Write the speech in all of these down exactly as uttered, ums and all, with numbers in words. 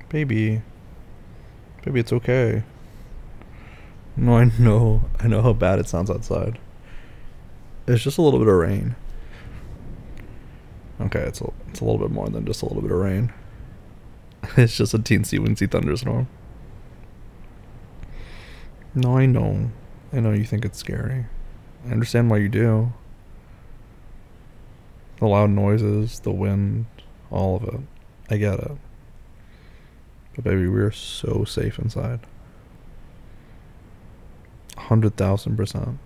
Baby. Baby, it's okay. No, I know. I know how bad it sounds outside. It's just a little bit of rain. Okay, it's a, it's a little bit more than just a little bit of rain. It's just a teensy weensy thunderstorm. No, I know. I know you think it's scary. I understand why you do. The loud noises, the wind, all of it. I get it. But baby, we're so safe inside. one hundred thousand percent.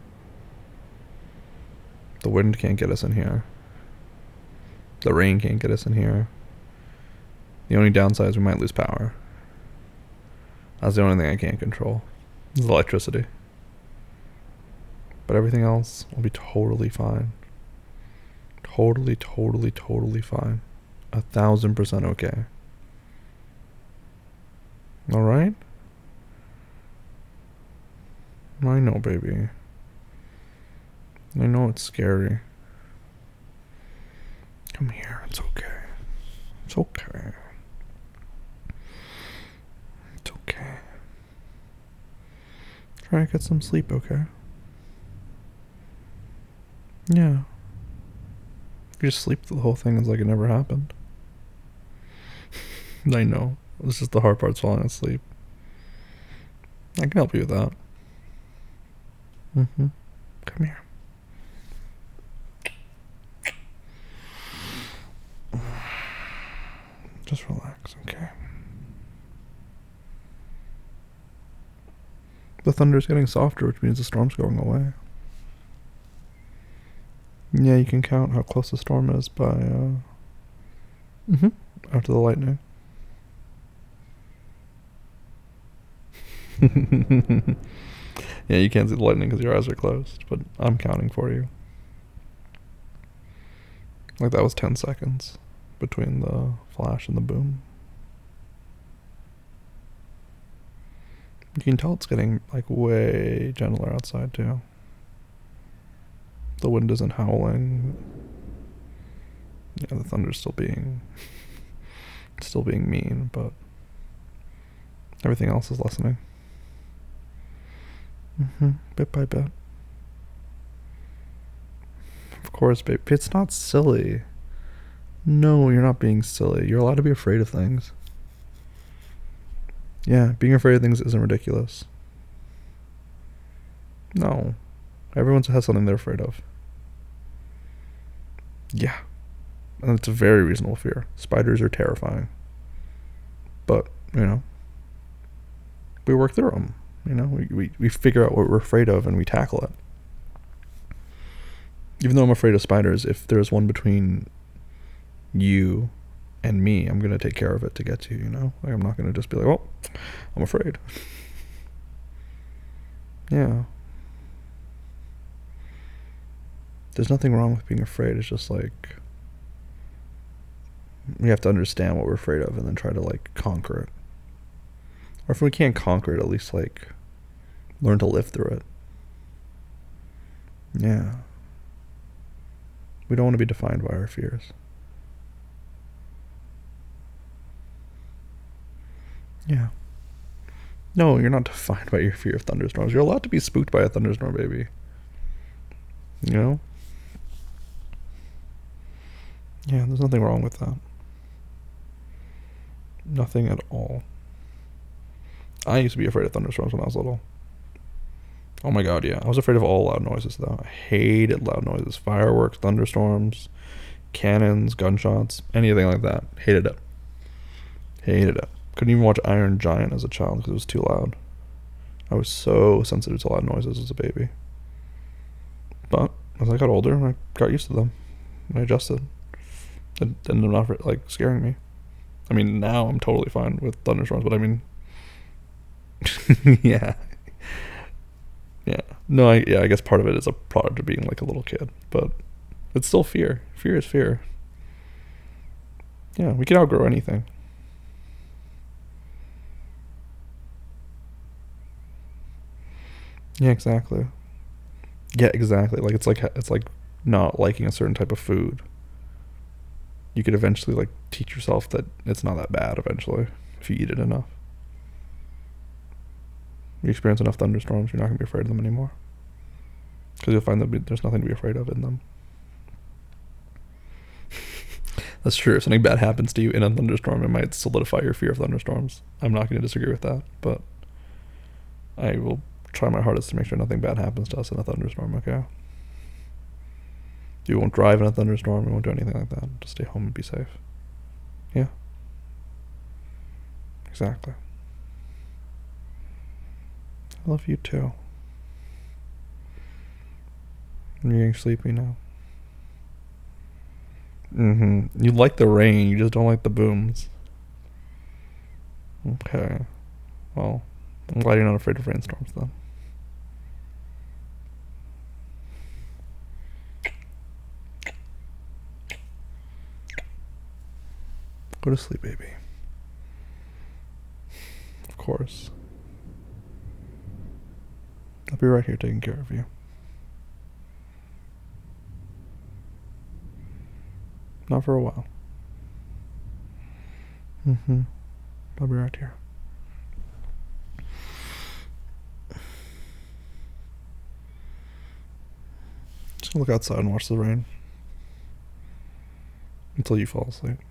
The wind can't get us in here. The rain can't get us in here. The only downside is we might lose power. That's the only thing I can't control. Is electricity. But everything else will be totally fine. Totally, totally, totally fine. A thousand percent okay. Alright? I know, baby. I know it's scary. Come here, it's okay. It's okay. It's okay. Try to get some sleep, okay? Yeah. If you just sleep through the whole thing, it's like it never happened. I know. This is the hard part, falling asleep. I can help you with that. Mm-hmm. Come here. Just relax, okay? The thunder's getting softer, which means the storm's going away. Yeah, you can count how close the storm is by, uh... Mm-hmm. After the lightning. Yeah, you can't see the lightning because your eyes are closed, but I'm counting for you. Like that was ten seconds between the flash and the boom. You can tell it's getting like way gentler outside too. The wind isn't howling. Yeah, the thunder's still being still being mean, but everything else is lessening. Mm-hmm. Bit by bit. Of course, babe. It's not silly. No, you're not being silly. You're allowed to be afraid of things. Yeah, being afraid of things isn't ridiculous. No. Everyone has something they're afraid of. Yeah. And it's a very reasonable fear. Spiders are terrifying. But, you know, we work through them. You know, we, we, we figure out what we're afraid of and we tackle it. Even though I'm afraid of spiders, if there's one between you and me, I'm going to take care of it to get to you, you know? Like, I'm not going to just be like, well, I'm afraid. Yeah. There's nothing wrong with being afraid. It's just like, we have to understand what we're afraid of and then try to, like, conquer it. Or if we can't conquer it, at least, like, learn to live through it. Yeah. We don't want to be defined by our fears. Yeah. No, you're not defined by your fear of thunderstorms. You're allowed to be spooked by a thunderstorm, baby. You know? Yeah, there's nothing wrong with that. Nothing at all. I used to be afraid of thunderstorms when I was little. Oh my god, yeah. I was afraid of all loud noises, though. I hated loud noises. Fireworks, thunderstorms, cannons, gunshots, anything like that. Hated it. Hated it. Couldn't even watch Iron Giant as a child because it was too loud. I was so sensitive to loud noises as a baby. But as I got older, I got used to them. I adjusted. It ended up not, like, scaring me. I mean, now I'm totally fine with thunderstorms, but I mean... yeah. Yeah. No, I, yeah, I guess part of it is a product of being, like, a little kid. But it's still fear. Fear is fear. Yeah, we can outgrow anything. Yeah, exactly. Yeah, exactly. Like, it's like it's like not liking a certain type of food. You could eventually, like, teach yourself that it's not that bad eventually. if you eat it enough. You experience enough thunderstorms, you're not going to be afraid of them anymore. Because you'll find that there's nothing to be afraid of in them. That's true. If something bad happens to you in a thunderstorm, it might solidify your fear of thunderstorms. I'm not going to disagree with that, but I will try my hardest to make sure nothing bad happens to us in a thunderstorm, okay? You won't drive in a thunderstorm, we won't do anything like that. Just stay home and be safe. Yeah. Exactly. I love you too. You're getting sleepy now. Mm-hmm. You like the rain, you just don't like the booms. Okay. Well, I'm glad you're not afraid of rainstorms then. Go to sleep, baby. Of course. I'll be right here taking care of you. Not for a while. Mm-hmm. I'll be right here. Just look outside and watch the rain until you fall asleep.